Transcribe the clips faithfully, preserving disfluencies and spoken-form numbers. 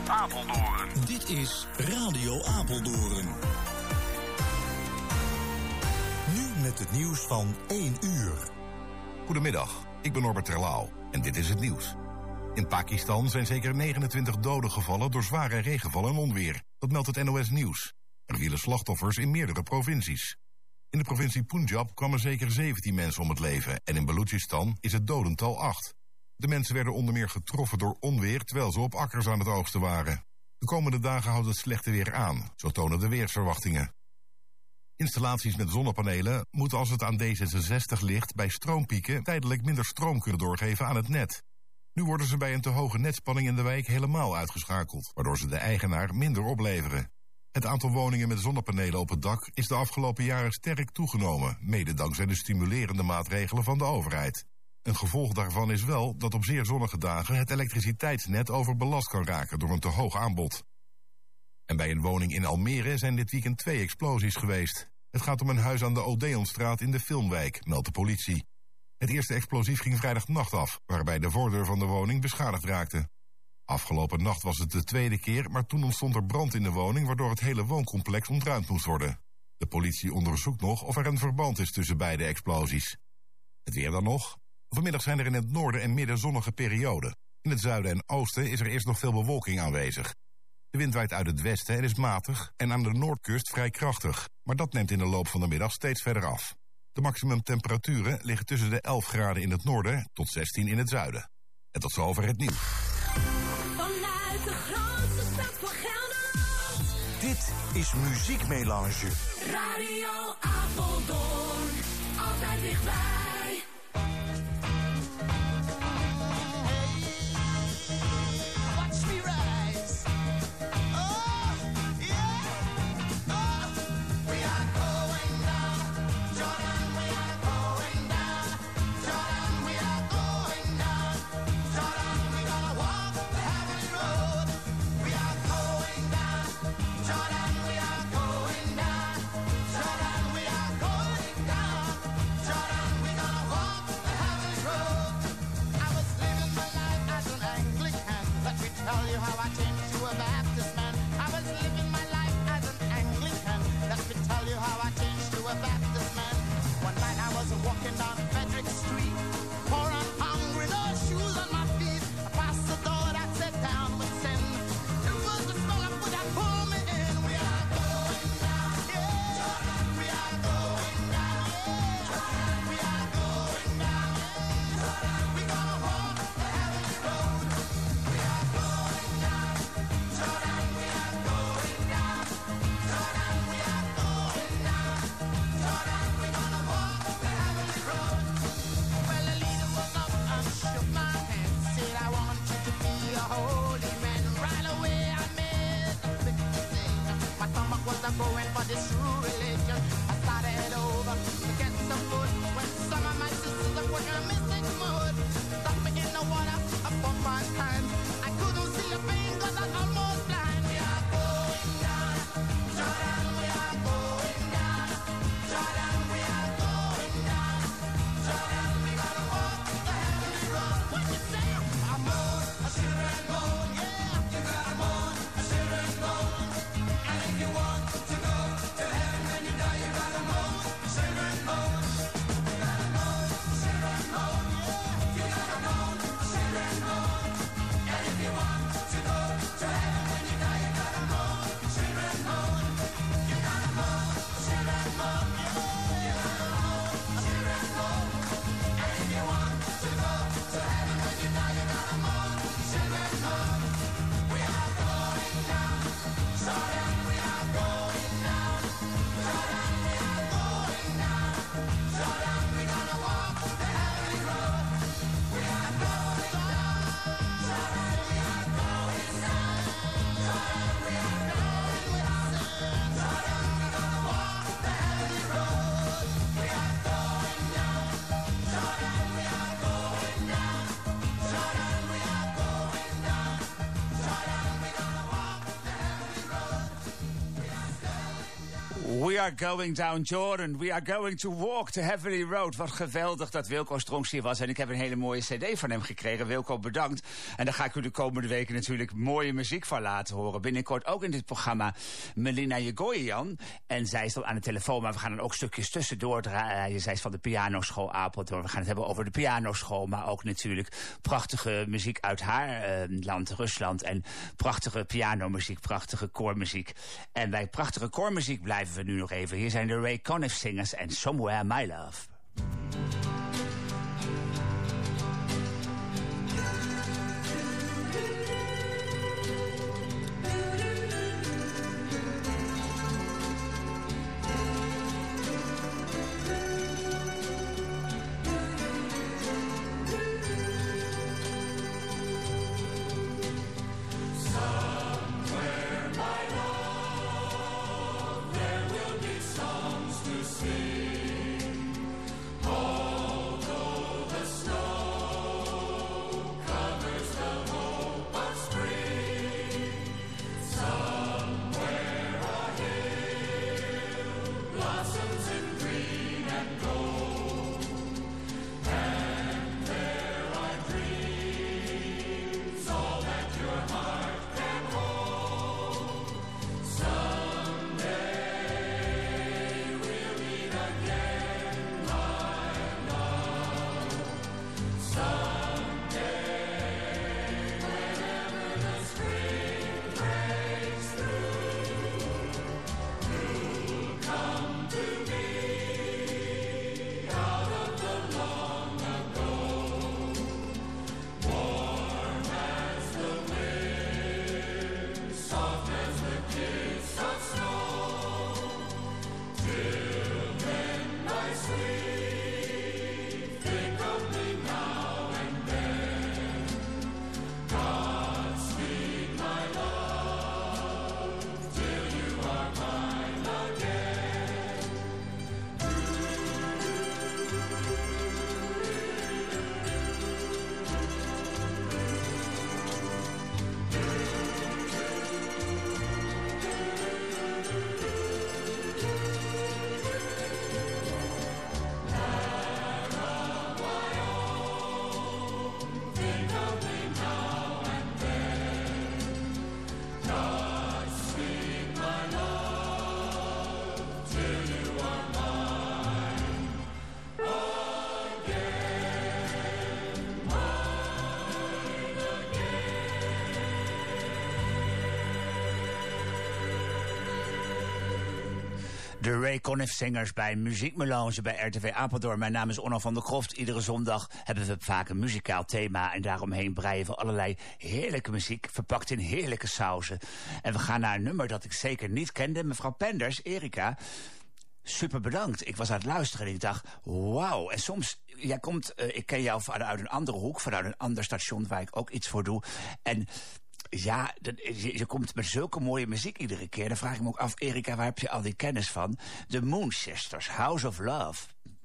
Apeldoorn. Dit is Radio Apeldoorn. Nu met het nieuws van één uur. Goedemiddag, ik ben Norbert Terlouw en dit is het nieuws. In Pakistan zijn zeker negenentwintig doden gevallen door zware regenval en onweer. Dat meldt het N O S Nieuws. Er vielen slachtoffers in meerdere provincies. In de provincie Punjab kwamen zeker zeventien mensen om het leven en in Balochistan is het dodental acht. De mensen werden onder meer getroffen door onweer terwijl ze op akkers aan het oogsten waren. De komende dagen houdt het slechte weer aan, zo tonen de weersverwachtingen. Installaties met zonnepanelen moeten als het aan D zesenzestig ligt bij stroompieken tijdelijk minder stroom kunnen doorgeven aan het net. Nu worden ze bij een te hoge netspanning in de wijk helemaal uitgeschakeld, waardoor ze de eigenaar minder opleveren. Het aantal woningen met zonnepanelen op het dak is de afgelopen jaren sterk toegenomen, mede dankzij de stimulerende maatregelen van de overheid. Een gevolg daarvan is wel dat op zeer zonnige dagen het elektriciteitsnet overbelast kan raken door een te hoog aanbod. En bij een woning in Almere zijn dit weekend twee explosies geweest. Het gaat om een huis aan de Odeonstraat in de Filmwijk, meldt de politie. Het eerste explosief ging vrijdagnacht af, waarbij de voordeur van de woning beschadigd raakte. Afgelopen nacht was het de tweede keer, maar toen ontstond er brand in de woning, waardoor het hele wooncomplex ontruimd moest worden. De politie onderzoekt nog of er een verband is tussen beide explosies. Het weer dan nog. Vanmiddag zijn er in het noorden en midden zonnige perioden. In het zuiden en oosten is er eerst nog veel bewolking aanwezig. De wind waait uit het westen en is matig en aan de noordkust vrij krachtig. Maar dat neemt in de loop van de middag steeds verder af. De maximumtemperaturen liggen tussen de elf graden in het noorden tot zestien in het zuiden. En tot zover het nieuws. Vanuit de grootste stad van Gelderland. Dit is Muziekmelange. Radio Apeldoorn. Altijd dichtbij. Walking down Frederick Street, poor and hungry, no shoes on my feet. I passed the door that sat down with sin. It was the smell of food that pulled me in. We are going down, yeah. Jordan, we are going down, yeah. Jordan, we are going down, yeah. Jordan, we gonna walk the heavenly road. We are going down, Jordan, we are going down, Jordan, we are going down, Jordan, we gonna walk. Well, the leader was up and shook my hand, said I want you to be a holy man. Right away I made a big decision. My stomach was a going for this true religion. I started over to get some food when some of my sisters are put in a mystic mood. Stuck me in the water up on my time. I couldn't see a thing cause I was almost blind. We are going down, Jordan, we are going down, Jordan, we are going down, Jordan, we gotta walk the heavenly road. What you say? I'm on a silver and gold, yeah. You gotta moan a silver and gold. And if you want to go to heaven when you die, you gotta moan a silver and gold. We are going down Jordan. We are going to walk the heavenly road. Wat geweldig dat Wilco Strongs hier was. En ik heb een hele mooie cd van hem gekregen. Wilco, bedankt. En daar ga ik u de komende weken natuurlijk mooie muziek van laten horen. Binnenkort ook in dit programma Melina Jegoyan. En zij is dan aan de telefoon, maar we gaan dan ook stukjes tussendoor draaien. Zij is van de pianoschool Apeldoorn. We gaan het hebben over de pianoschool, maar ook natuurlijk prachtige muziek uit haar eh, land, Rusland. En prachtige pianomuziek, prachtige koormuziek. En bij prachtige koormuziek blijven we nu nog even. Hier zijn de Ray Conniff Singers en Somewhere My Love. De Ray Conniff Singers bij Muziekmelange bij R T V Apeldoorn. Mijn naam is Onno van der Kroft. Iedere zondag hebben we vaak een muzikaal thema. En daaromheen breien we allerlei heerlijke muziek, verpakt in heerlijke sauzen. En we gaan naar een nummer dat ik zeker niet kende. Mevrouw Penders, Erika, super bedankt. Ik was aan het luisteren en ik dacht, wauw. En soms, jij komt, uh, ik ken jou vanuit een andere hoek, vanuit een ander station waar ik ook iets voor doe. En ja, je, je komt met zulke mooie muziek iedere keer. Dan vraag ik me ook af, Erika, waar heb je al die kennis van? De Moon Sisters, House of Love.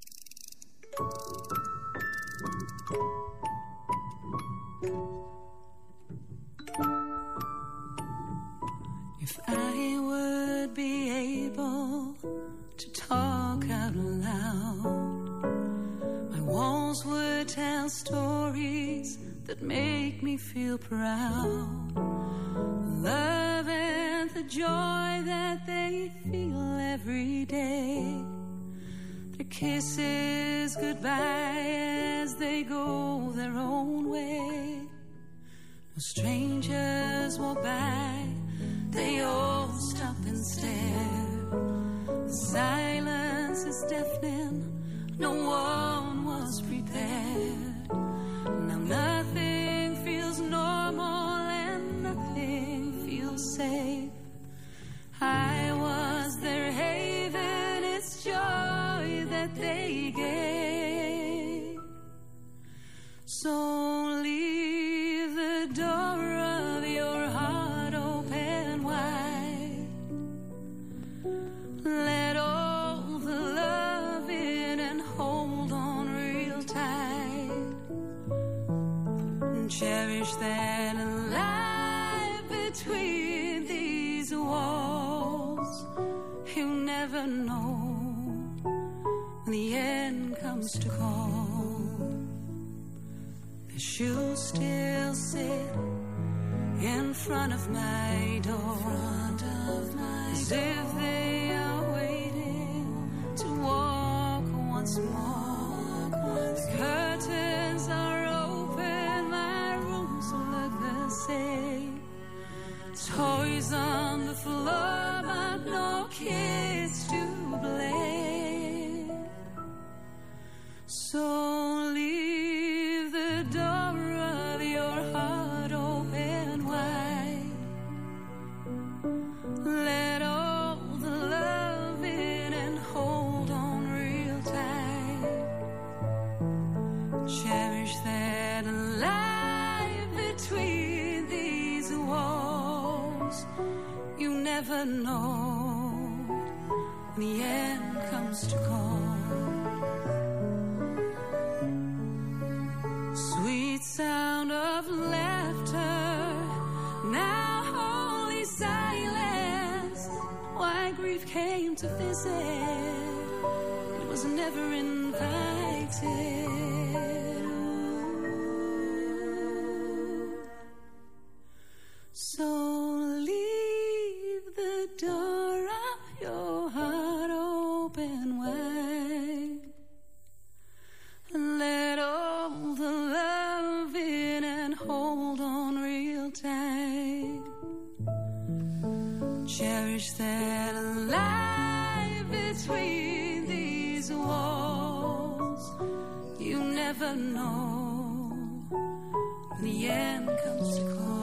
If I would be able to talk out loud, my walls would tell stories that make me feel proud. Love and the joy that they feel every day. Their kisses goodbye as they go their own way. No strangers walk by, they all stop and stare. The silence is deafening, no one was prepared. Now nothing feels normal and nothing feels safe. I was their haven, it's joy that they gave. So leave the door of your heart open wide. Let all the love in and hold on real tight. And cherish that life between these walls. you never know when the end comes to call. The shoes still sit in front of my door, as if they are waiting to walk once more. The curtains are open, my room still look the same. Toys on the floor, but no kids to blame. So leave the door of your heart open wide. Let all the love in and hold on real tight. Cherish that life between these walls. You never know when the end comes to call. Sweet sound of laughter, now holy silence. Why grief came to visit, it was never invited. So leave the door of your heart open wide. Let all the love in and hold on real tight. Cherish that life between these walls. You never know when the end comes to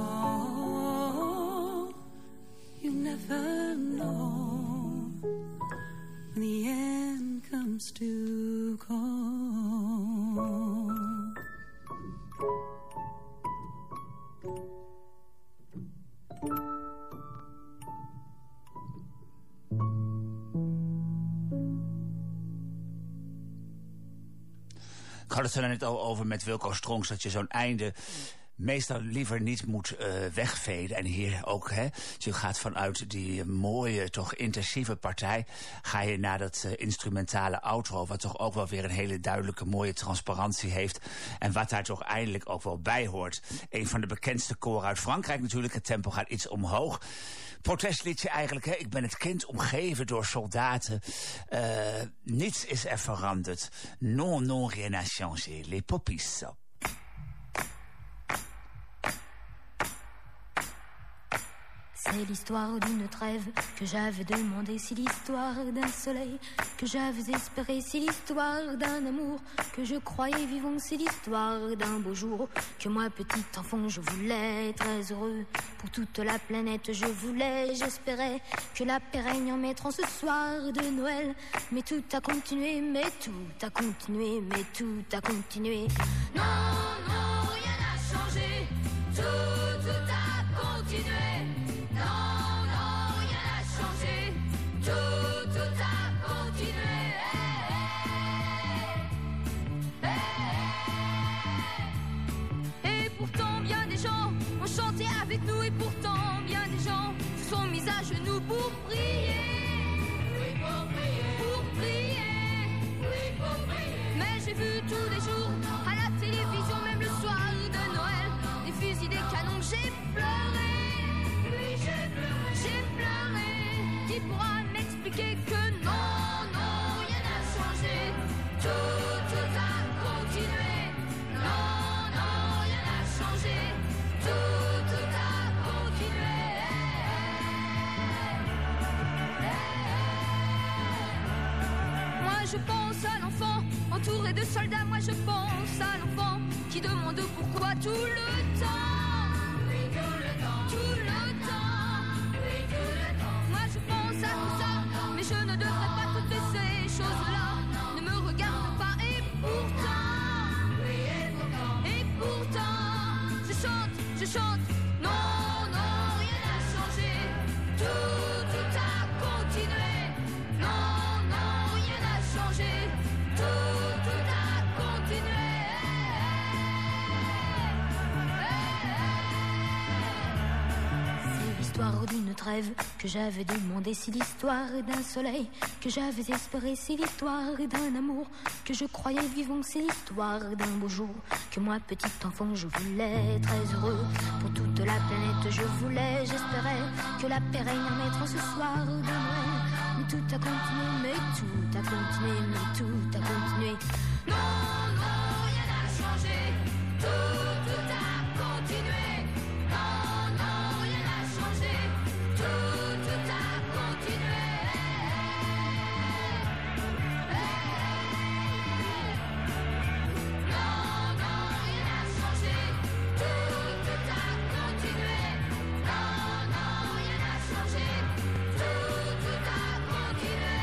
call. You never know when the end comes to call. Ik had het er net al over met Wilco Strongs, dat je zo'n einde meestal liever niet moet uh, wegveden. En hier ook, hè. Dus je gaat vanuit die mooie, toch intensieve partij, ga je naar dat uh, instrumentale outro, wat toch ook wel weer een hele duidelijke, mooie transparantie heeft. En wat daar toch eindelijk ook wel bij hoort. Een van de bekendste koren uit Frankrijk natuurlijk. Het tempo gaat iets omhoog. Protestliedje eigenlijk, hè. Ik ben het kind omgeven door soldaten. Uh, niets is er veranderd. Non, non, rien n'a changé. Les poppies. C'est l'histoire d'une trêve que j'avais demandé, c'est l'histoire d'un soleil que j'avais espéré, c'est l'histoire d'un amour que je croyais vivant, c'est l'histoire d'un beau jour que moi petit enfant je voulais très heureux pour toute la planète, je voulais, j'espérais que la paix règne en mettant ce soir de Noël, mais tout a continué, mais tout a continué, mais tout a continué. Non, non, rien n'a changé, tout, tout a continué. Non, non, rien n'a changé, tout, tout a continué. Et pourtant bien des gens ont chanté avec nous, et pourtant bien des gens se sont mis à genoux pour prier. Oui, pour prier, pour prier, oui, pour prier. Mais j'ai vu tous les jours à la télévision, même le soir de Noël, des fusils, des canons, j'ai pleuré. J'ai pleuré, qui pourra m'expliquer que non, non, rien n'a changé, tout, tout a continué. Non, non, rien n'a changé, tout, tout a continué. Moi je pense à l'enfant entouré de soldats, moi je pense à l'enfant qui demande pourquoi tout le temps. Oui, tout le temps, tout le temps. Mais je ne devrais pas toutes ces choses-là, ne me regarde pas, et pourtant, et pourtant, je chante, je chante, non, non, rien n'a changé, tout, tout a continué, non, non, rien n'a changé, tout, tout a continué. Hey, hey, hey. l'histoire d'une trêve que j'avais demandé, si l'histoire d'un soleil que j'avais espéré, si l'histoire d'un amour que je croyais vivant, si l'histoire d'un beau jour que moi, petit enfant, je voulais très heureux. Pour toute la planète, je voulais, j'espérais que la paix règne en être ce soir de Noël. Mais tout a continué, mais tout a continué, mais tout a continué. Non, non, rien n'a changé. Tout, tout a continué. Non, non, rien n'a changé. Tout, tout a continué. Non, non, rien n'a changé. Tout, tout a continué. Non, non, rien n'a changé. Tout, tout a continué.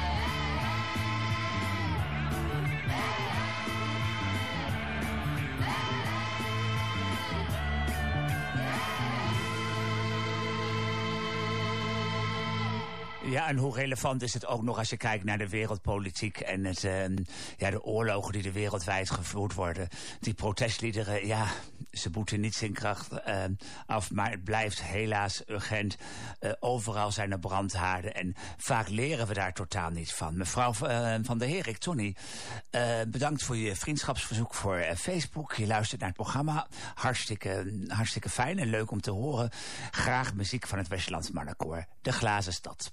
Ja, en hoe relevant is het ook nog als je kijkt naar de wereldpolitiek en het, uh, ja, de oorlogen die er wereldwijd gevoerd worden. Die protestliederen, ja, ze boeten niet zijn kracht uh, af, maar het blijft helaas urgent. Uh, overal zijn er brandhaarden en vaak leren we daar totaal niet van. Mevrouw uh, van der Herik, Tony, uh, bedankt voor je vriendschapsverzoek voor uh, Facebook. Je luistert naar het programma. Hartstikke, hartstikke fijn en leuk om te horen. Graag muziek van het Westlands Mannenkoor, De Glazen Stad.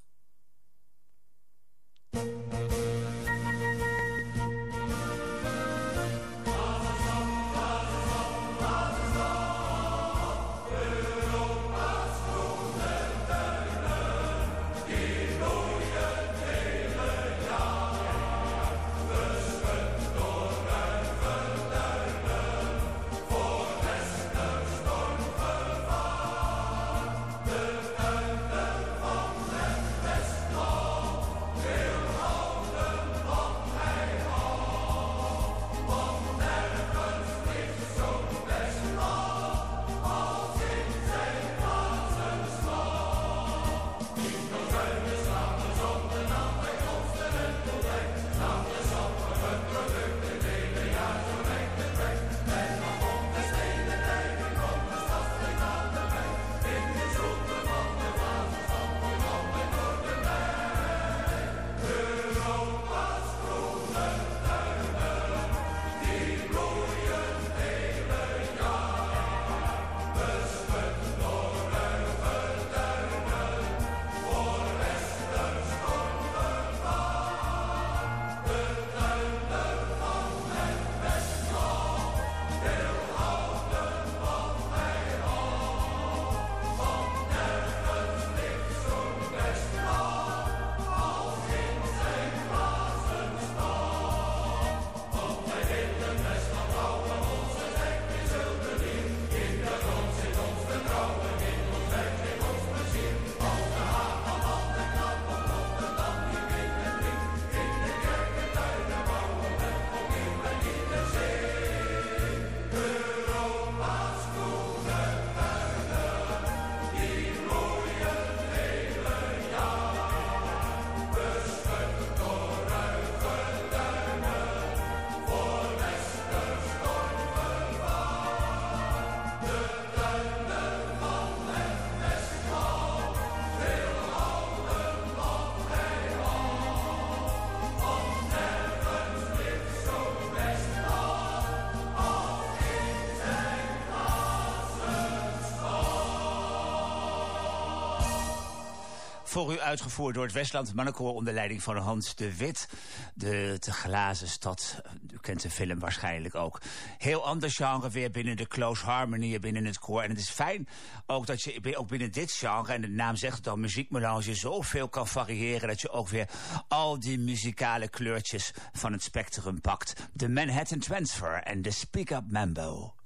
Voor u uitgevoerd door het Westland Mannenkoor onder leiding van Hans de Wit. De, de Glazen Stad, u kent de film waarschijnlijk ook. Heel ander genre weer binnen de close harmony, binnen het koor. En het is fijn ook dat je ook binnen dit genre, en de naam zegt het al, muziekmelange, zoveel kan variëren dat je ook weer al die muzikale kleurtjes van het spectrum pakt. De Manhattan Transfer en de Speak Up Mambo.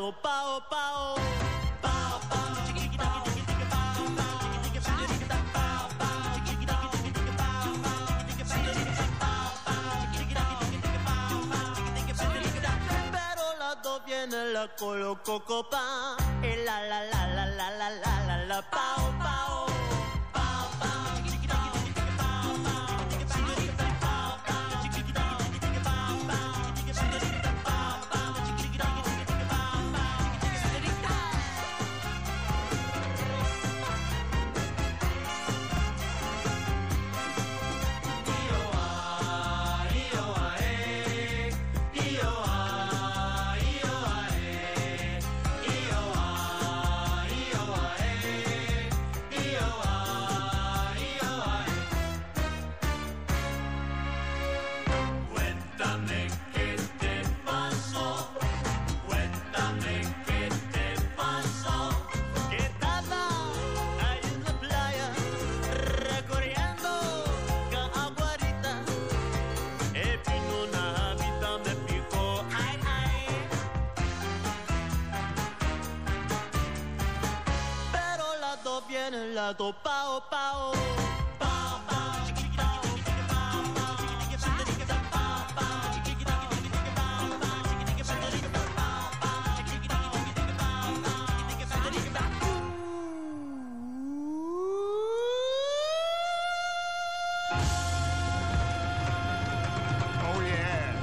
to pao pao. Pao pao, chiquita pao, pao pao, chiquita pao pao, chiquita pao pao. Pero las dos vienen la coloco copa. Y la la la la la la la la la pao pao. To pao pao. Pao pao, chiquita pao pao, chiquita pao pao, chiquita pao pao, chiquita pao pao, chiquita pao pao. Oh yeah.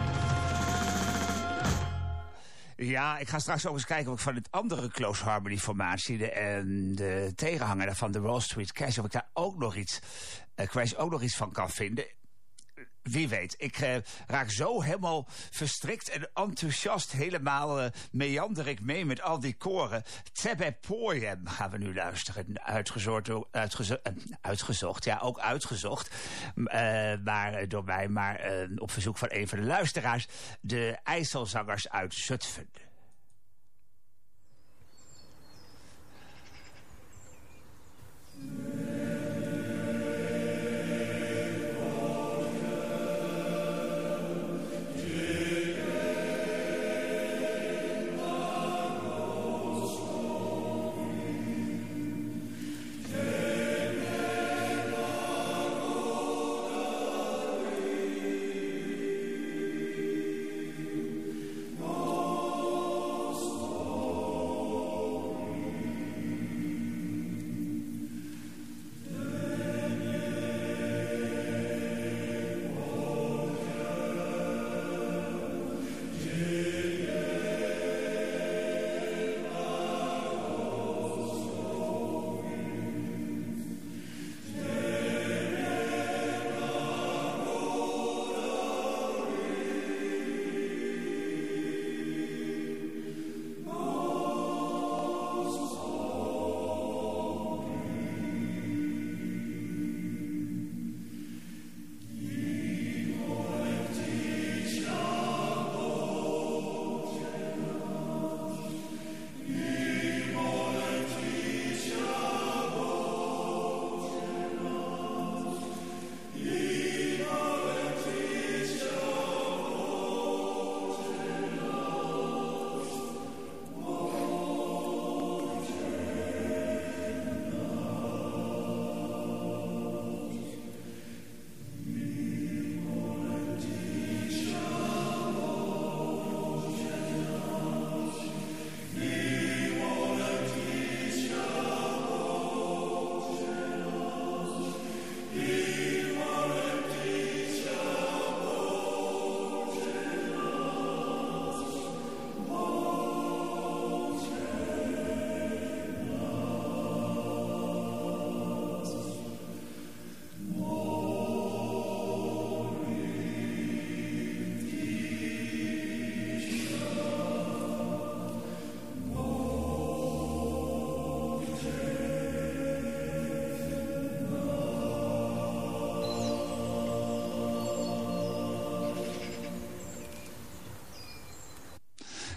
Ja, ik ga straks ook eens kijken of ik van het andere Close Harmony formatie, de, en de tegenhanger daarvan, de Wall Street Cash, of ik daar ook nog iets, uh, kwijt ook nog iets van kan vinden. Wie weet, ik uh, raak zo helemaal verstrikt en enthousiast, helemaal uh, meander ik mee met al die koren. Tebe Poyem gaan we nu luisteren, uitgezocht, uitgezo uh, uitgezocht, ja ook uitgezocht, uh, maar door mij, maar uh, op verzoek van een van de luisteraars, de IJsselzangers uit Zutphen. Oh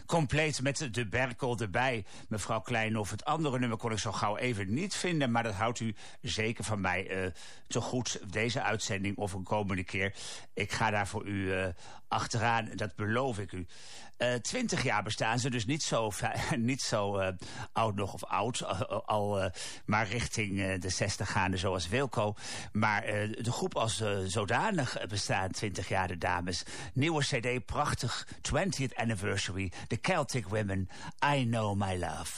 compleet met de Berkel erbij. Mevrouw Kleinhoff, het andere nummer kon ik zo gauw even niet vinden, maar dat houdt u zeker van mij uh, te goed, deze uitzending of een komende keer. Ik ga daar voor u uh, achteraan, dat beloof ik u. Twintig uh, jaar bestaan ze, dus niet zo, niet zo uh, oud nog of oud, uh, al uh, maar richting uh, de zestig gaande zoals Wilco. Maar uh, de groep als uh, zodanig bestaan twintig jaar, de dames. Nieuwe cd, prachtig, twentieth anniversary, The Celtic Women, I Know My Love.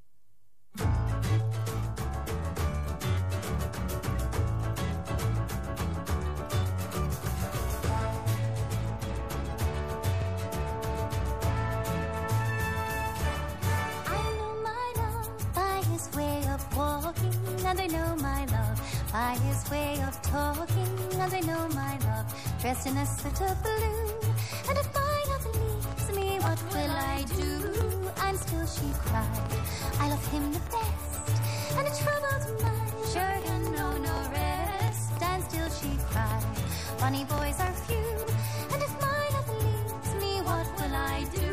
And I know my love by his way of talking. And I know my love dressed in a suit of blue. And if my love leaves me, what will I do? And still she cried, I love him the best. And a troubled mind sure can know no rest. And still she cried, funny boys are few. And if my love leaves me, what will I do?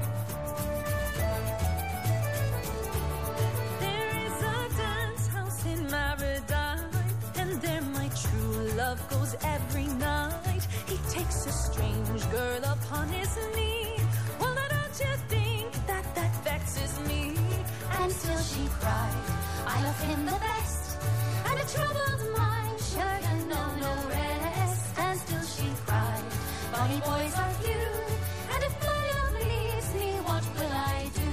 Love goes every night. He takes a strange girl upon his knee. Well, now don't you think that that vexes me? And still she cried, I love him the best. And a troubled mind sure can know no rest. And still she cried, funny boys are few. And if my love leaves me, what will I do?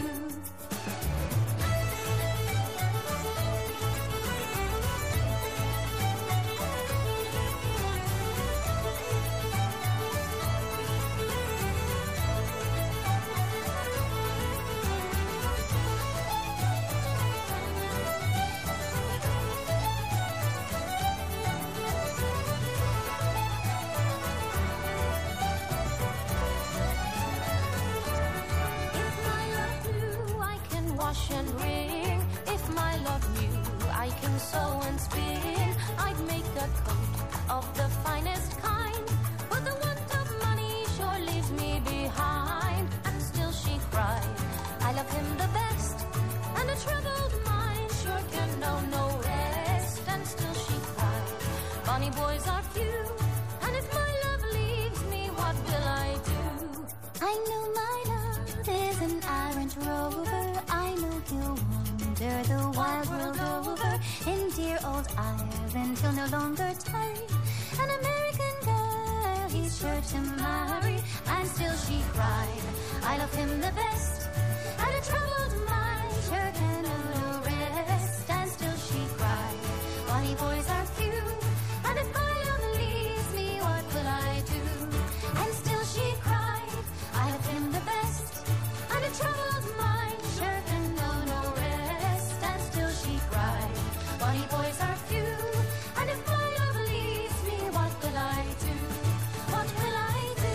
And ring. If my love knew I can sew and spin, I'd make a coat of the finest kind. But the want of money sure leaves me behind. And still she cried, I love him the best. And a troubled mind sure can know no rest. And still she cried, funny boys are few. And if my love leaves me, what will I do? I know my love is an errant rover. I know he'll wander the wild world over in dear old Ireland. He'll no longer tarry. An American girl he's sure to marry. And still she cried, I love him the best. And a troubled mind sure can know no rest. And still she cried, funny boys are few. And if my love leaves me, what will I do? And still she cried, I love him the best. And a troubled mind sure can know no rest. And still she cried, funny boys are few. And if my love leaves me, what will I do? What will I do?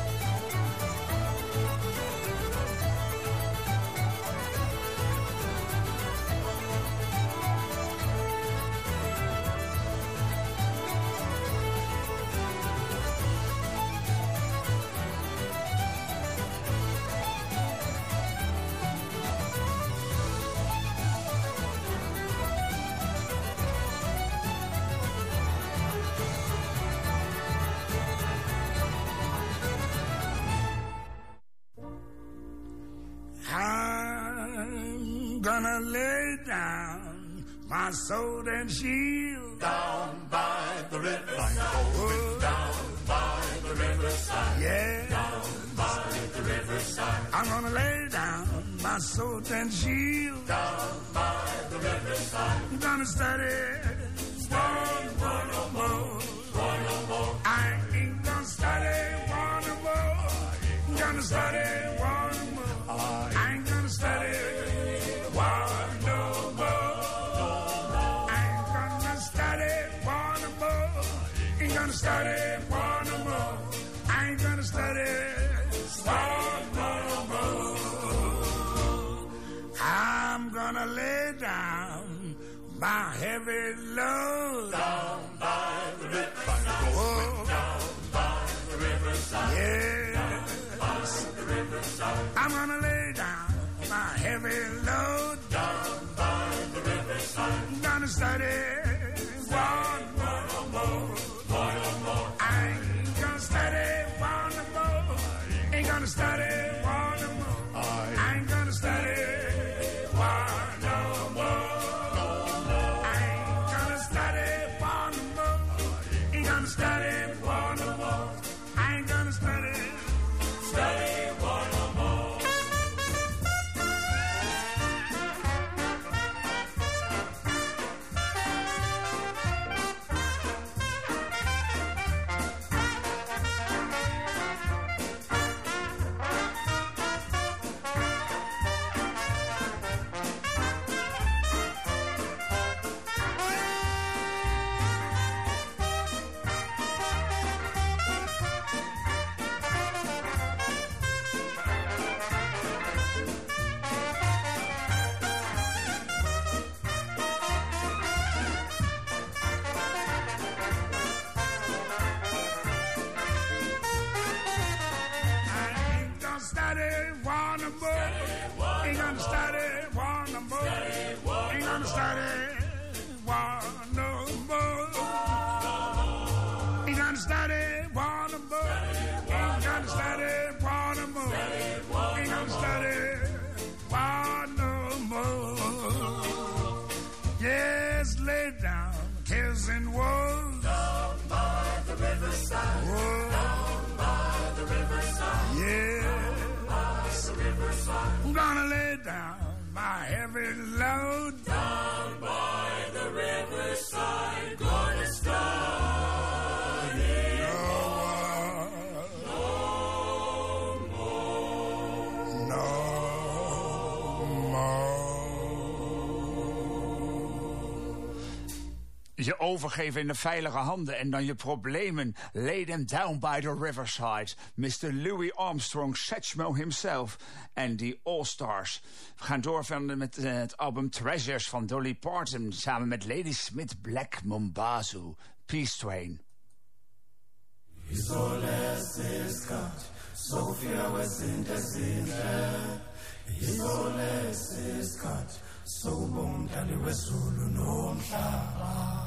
I'm gonna lay down my sword and shield down by the riverside. Oh, down by the riverside. Yeah, down by the riverside. I'm gonna lay down my sword and shield down by the riverside. I'm gonna study, study one no more, one no more. I ain't gonna study one no more. I'm gonna study one no more. I ain't gonna study one no more. I ain't gonna study one no more. Ain't gonna study one no more. I ain't gonna study one no more. I'm gonna lay down my heavy load down by the riverside. Oh, down by the riverside. Yeah. Down by the I'm gonna lay down my heavy load down by the riverside. I'm gonna study one more, more, more, more. I ain't gonna study one more. Ain't gonna study one more. I ain't gonna study one no more. I ain't gonna study one more. Ain't gonna study one no more. I ain't gonna study study one no more. Je overgeven in de veilige handen en dan je problemen. Lay them down by the riverside. mister Louis Armstrong, Satchmo himself en die All-Stars. We gaan door verder met uh, het album Treasures van Dolly Parton. Samen met Lady Smith, Black Mambazo, Peace Train. Isolesiskhathi sofika wezinto ezinhle Isolesiskhathi sokuba umdlali wezulu nomhlaba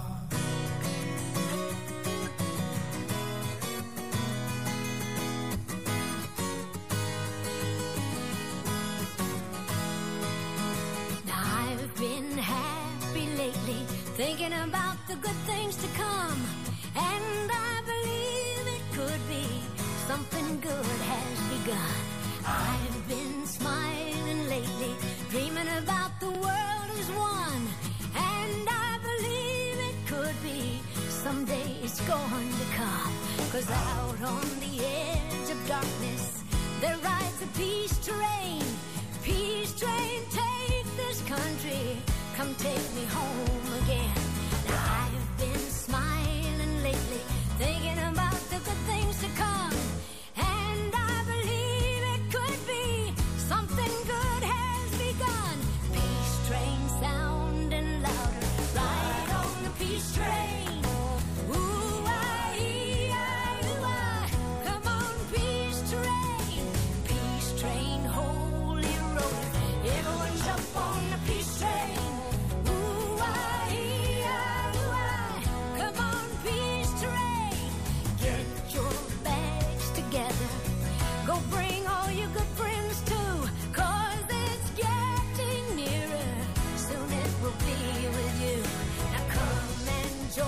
I've been happy lately, thinking about the good things to come, and I believe it could be something good has begun. I've been smiling lately, dreaming about the world as one, and I believe it could be someday it's going to come. 'Cause out on the edge of darkness there rides a peace train. Peace train, take this country, come take me home again. Now I've been smiling lately, thinking about the good things to come, and I believe it could be something good has begun. Peace train sounding louder, ride on the peace train. Ooh, ah, ee, ah, ooh, ah. Come on, peace train. Peace train, holy roller. Everyone jump on the peace train. Ooh, ah, ee, ah, ooh, ah. Come on, peace train. Get your bags together. Go bring all your good friends too, 'cause it's getting nearer. Soon it will be with you. Now come and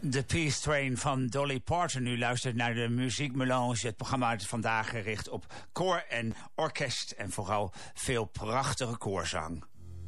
De Peace Train van Dolly Parton. U luistert naar de Muziekmelange. Het programma is vandaag gericht op koor en orkest. En vooral veel prachtige koorzang.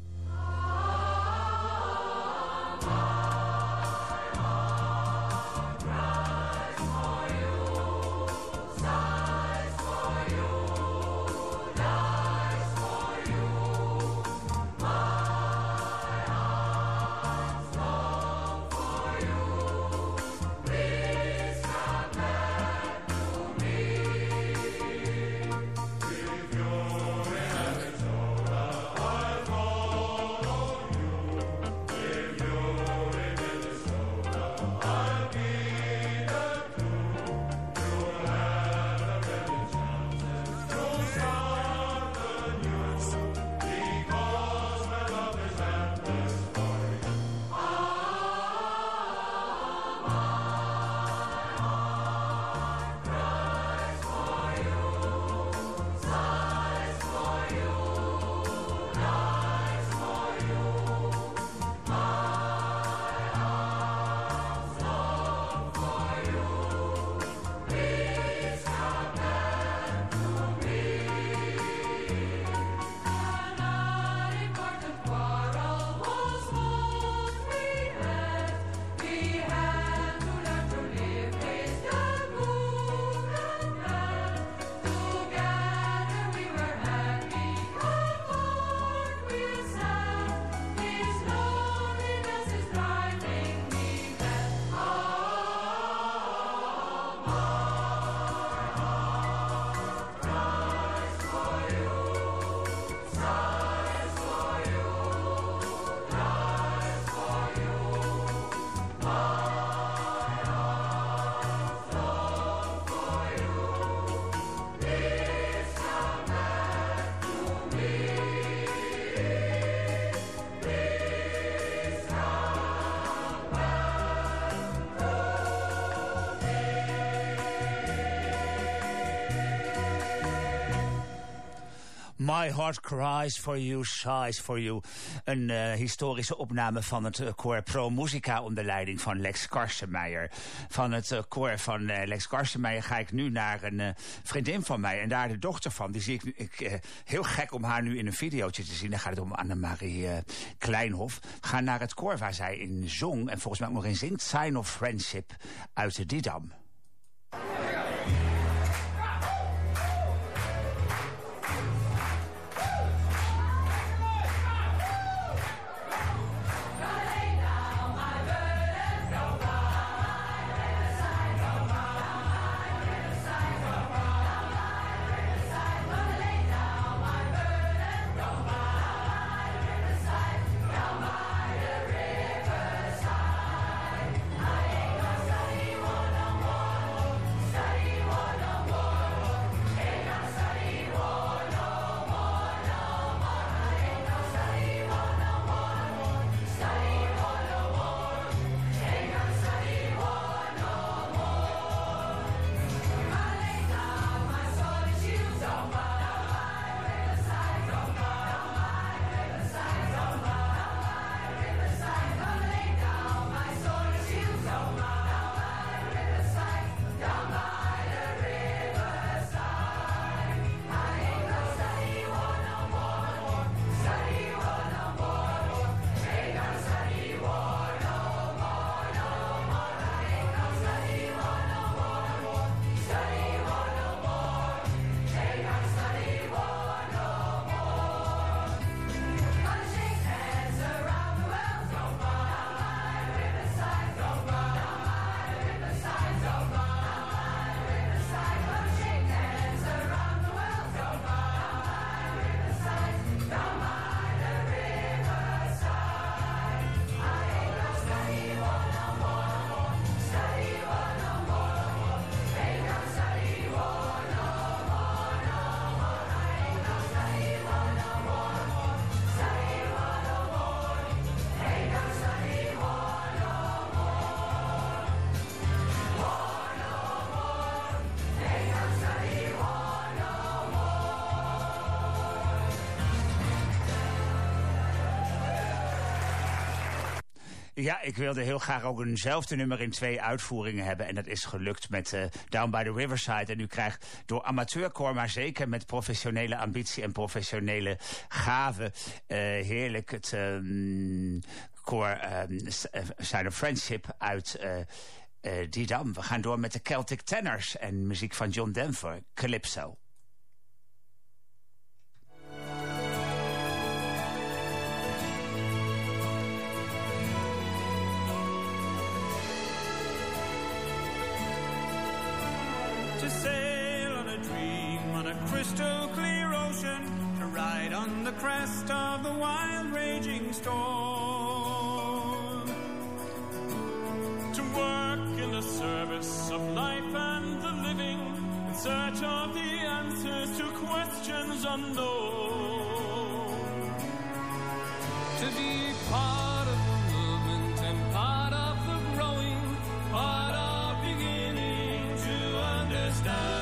My Heart Cries For You, Sighs For You. Een uh, historische opname van het uh, koor Pro Musica onder leiding van Lex Karsemeijer. Van het uh, koor van uh, Lex Karsemeijer ga ik nu naar een uh, vriendin van mij. En daar de dochter van. Die zie ik, nu, ik uh, heel gek om haar nu in een videootje te zien. Dan gaat het om Annemarie uh, Kleinhof. We gaan naar het koor waar zij in zong. En volgens mij ook nog in zingt. Sign of Friendship uit de Didam. One Ja, ik wilde heel graag ook eenzelfde nummer in twee uitvoeringen hebben. En dat is gelukt met uh, Down by the Riverside. En u krijgt door amateurkoor, maar zeker met professionele ambitie en professionele gave, uh, heerlijk het um, koor um, Sign of Friendship uit uh, uh, Didam. We gaan door met de Celtic Tenors en muziek van John Denver, Calypso. To sail on a dream on a crystal clear ocean, to ride on the crest of the wild raging storm, to work in the service of life and the living, in search of the answers to questions unknown, to be part of the movement and part of the growing, part of beginning to understand.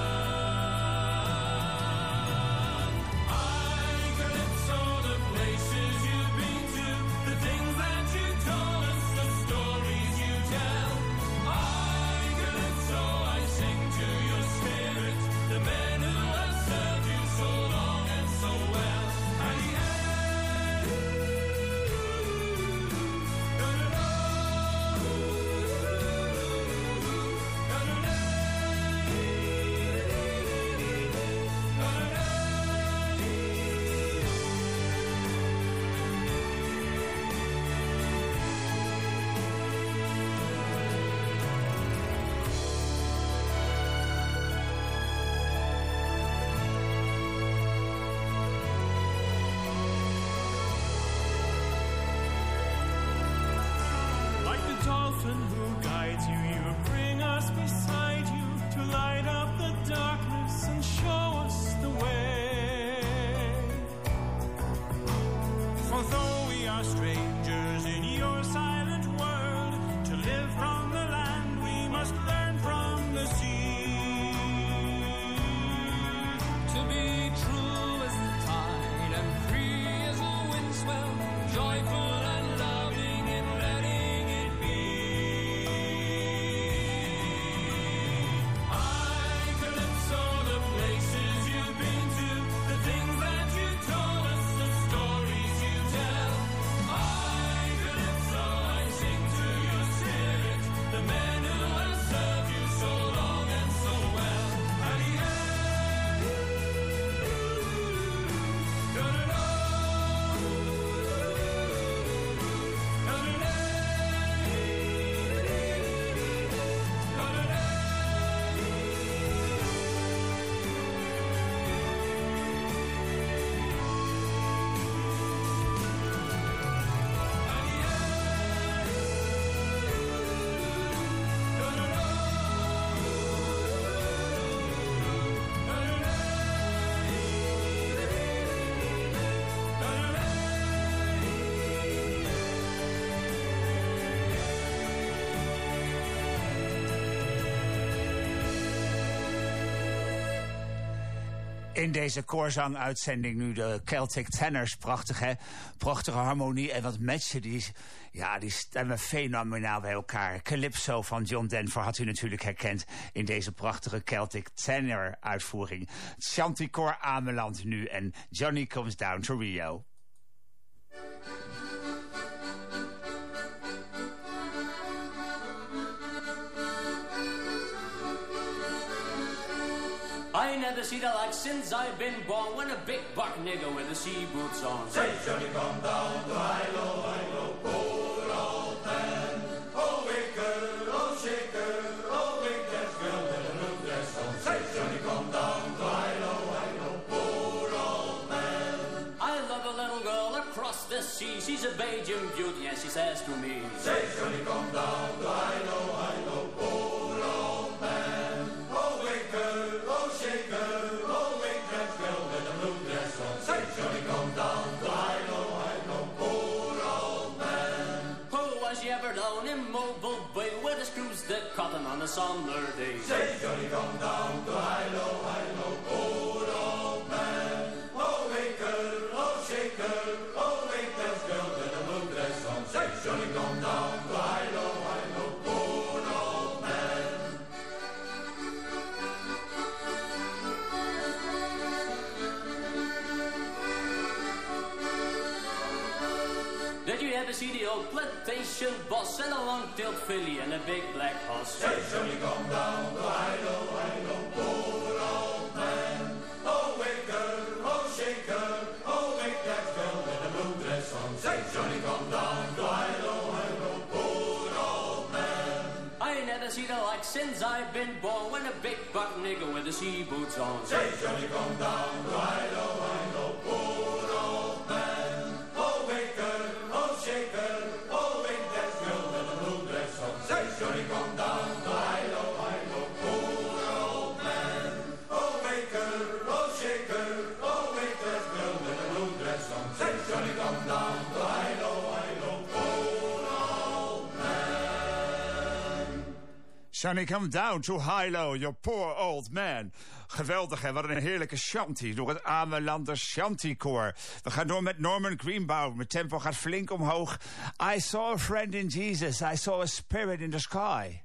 In deze koorzang-uitzending nu de Celtic Tenors. Prachtig, hè? Prachtige harmonie en wat matchen. Die, ja, die stemmen fenomenaal bij elkaar. Calypso van John Denver had u natuurlijk herkend in deze prachtige Celtic Tenor-uitvoering. Chanticoor Ameland nu en Johnny Comes Down to Rio. I never see the like since I've been born, when a big buck nigger with the sea boots on. Say, Johnny, come down to high-low, high-low, poor old man. Oh, wicker, oh, shaker, oh, big dance girl with a blue dress on. Say, Johnny, come down to high-low, high-low, poor old man. I love a little girl across the sea. She's a Belgian beauty and she says to me, say, Johnny, come down to high-low, high-low, poor old man. Oh, wicker, oh, shaker, oh, big dance girl with a blue dress on. Say, Johnny, come down to high-low, high-low, poor old man. Who was you ever down in Mobile Bay where the screws the cotton on a summer day? Say, Johnny, come down to high-low, high-low, poor old man. Oh, wicker, oh, shaker, oh, big dance girl with a blue dress on. Say, Johnny, Johnny, come down to high-low, high-low, poor old man. Did you ever see the old plantation boss and a long-tailed filly and a big black horse? Say, Johnny, come down to high-low, high-low, poor old man. Oh, waker, oh, shaker, oh, wake that girl with a blue dress on. Say, Johnny, come down to high-low, high-low, poor old man. I never seen the like since I've been born when a big buck nigger with the sea boots on. Say, Johnny, come down to high-low, high-low, poor old man. Oh, waker, oh, shaker, oh, wake that girl with a blue dress on. Say, Johnny, come down to high-low, high-low, poor old man. Oh, waker, oh, shaker, oh, wake that girl with a blue dress on. Say, Johnny, come down to high-low, high-low, poor old man. Johnny, come down to high-low, your poor old man. Geweldig, hè? Wat een heerlijke shanty door het Amelanders Shanty-koor. We gaan door met Norman Greenbaum. Het tempo gaat flink omhoog. I saw a friend in Jesus. I saw a spirit in the sky.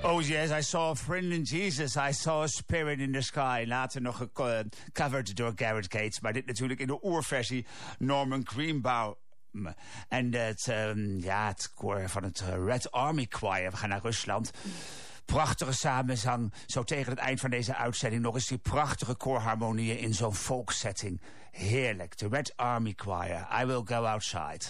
Oh yes, I saw a friend in Jesus. I saw a spirit in the sky. Later nog gecoverd door Gareth Gates. Maar dit natuurlijk in de oerversie Norman Greenbaum. En het, um, ja, het koor van het Red Army Choir. We gaan naar Rusland. Prachtige samenzang. Zo tegen het eind van deze uitzending nog eens die prachtige koorharmonieën in zo'n folksetting. Heerlijk. De Red Army Choir. I Will Go Outside.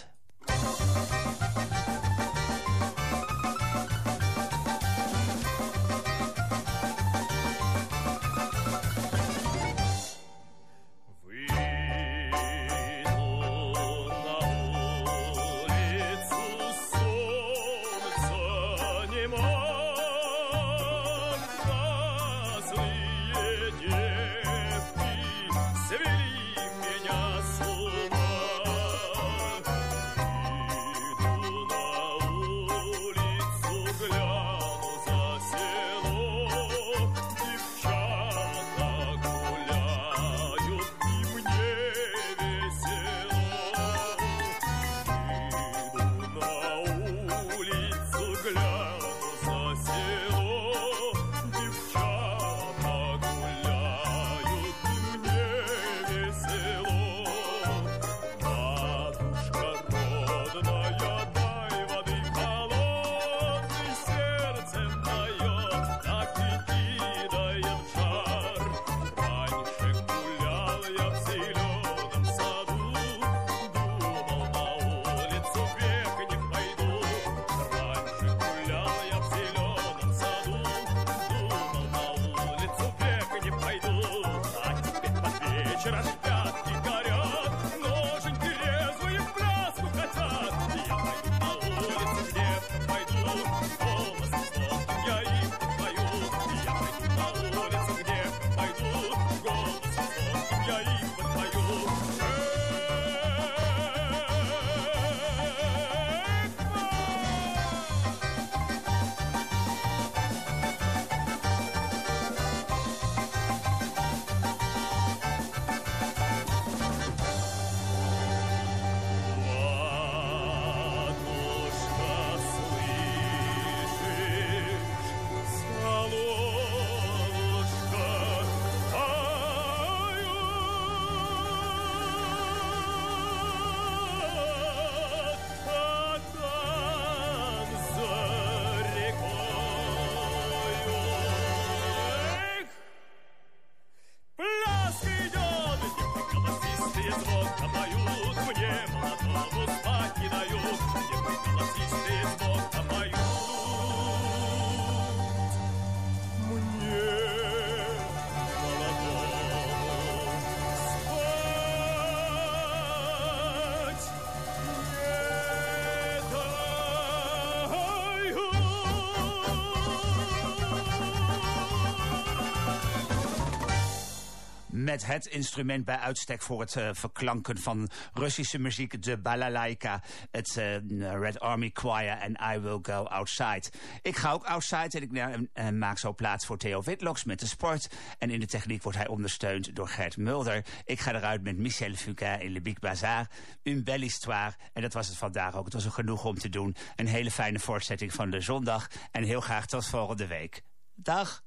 Met het instrument bij uitstek voor het uh, verklanken van Russische muziek, de balalaika, het uh, Red Army Choir en I Will Go Outside. Ik ga ook outside en ik uh, uh, maak zo plaats voor Theo Witloks met de sport. En in de techniek wordt hij ondersteund door Gert Mulder. Ik ga eruit met Michel Fugain in Le Big Bazar. Une belle histoire. En dat was het vandaag ook. Het was er genoeg om te doen. Een hele fijne voortzetting van de zondag. En heel graag tot volgende week. Dag!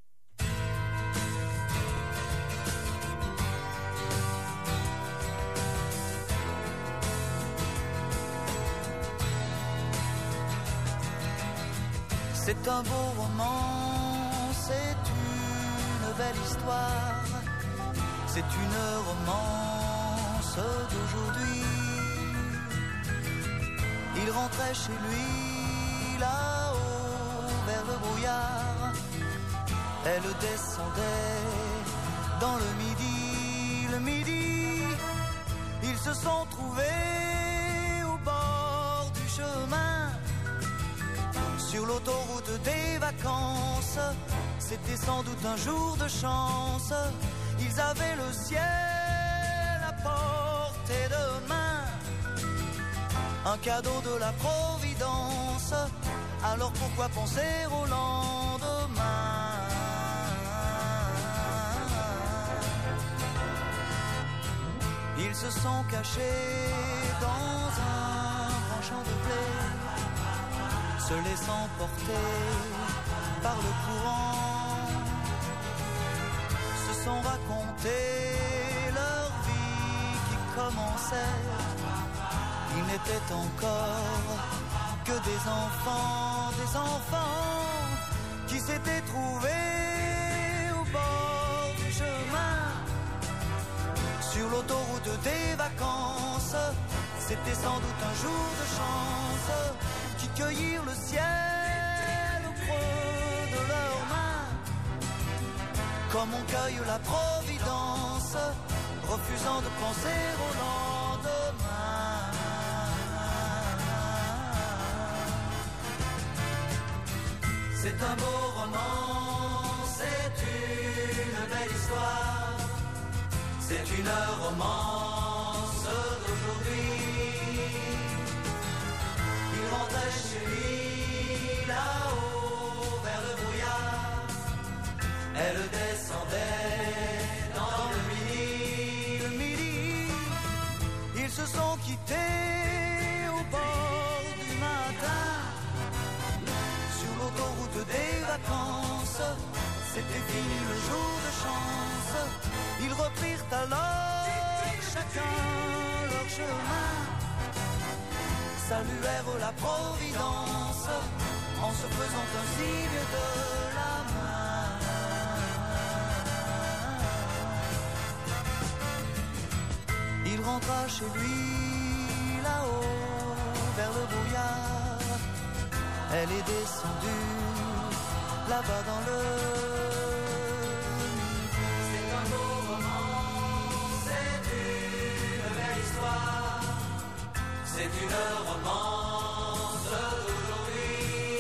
C'est un beau roman, c'est une belle histoire, c'est une romance d'aujourd'hui. Il rentrait chez lui là-haut vers le brouillard, elle descendait dans le midi, le midi, ils se sont trouvés au bord du chemin. Sur l'autoroute des vacances, c'était sans doute un jour de chance. Ils avaient le ciel à portée de main, un cadeau de la Providence. Alors pourquoi penser au lendemain? Ils se sont cachés dans un grand champ de blé, se laissant porter par le courant, se sont racontés leur vie qui commençait. Ils n'étaient encore que des enfants, des enfants qui s'étaient trouvés au bord du chemin, sur l'autoroute des vacances. C'était sans doute un jour de chance qui cueillirent le ciel au creux de leurs mains, comme on cueille la providence, refusant de penser au lendemain. C'est un beau roman, c'est une belle histoire, c'est une romance d'aujourd'hui. Il rentrait chez lui là-haut vers le brouillard, elle descendait dans le midi. Le midi, ils se sont quittés au bord du matin, sur l'autoroute des vacances. C'était fini le jour de chance. Ils reprirent alors chacun leur chemin, saluèrent la providence en se faisant un signe de la main. Il rentra chez lui là-haut vers le brouillard, elle est descendue là-bas dans le midi. C'est un beau roman, c'est une belle histoire, c'est une romance d'aujourd'hui.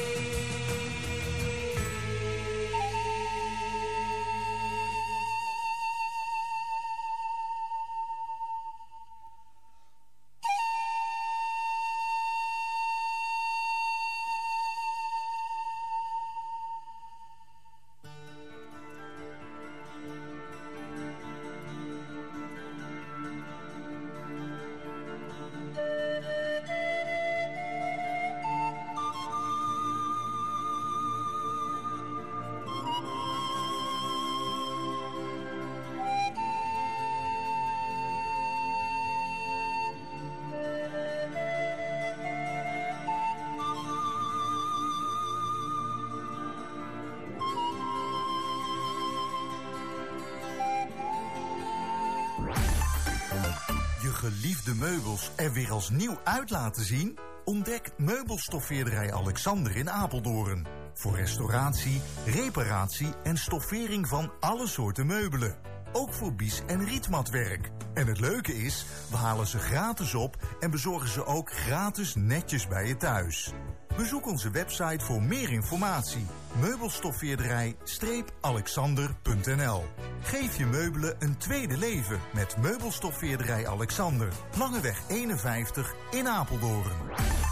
Geliefde meubels er weer als nieuw uit laten zien? Ontdek meubelstoffeerderij Alexander in Apeldoorn. Voor restauratie, reparatie en stoffering van alle soorten meubelen. Ook voor bies- en rietmatwerk. En het leuke is, we halen ze gratis op en bezorgen ze ook gratis netjes bij je thuis. Bezoek onze website voor meer informatie. meubelstoffeerderij-alexander punt n l. Geef je meubelen een tweede leven met meubelstoffeerderij Alexander. Langeweg eenenvijftig in Apeldoorn.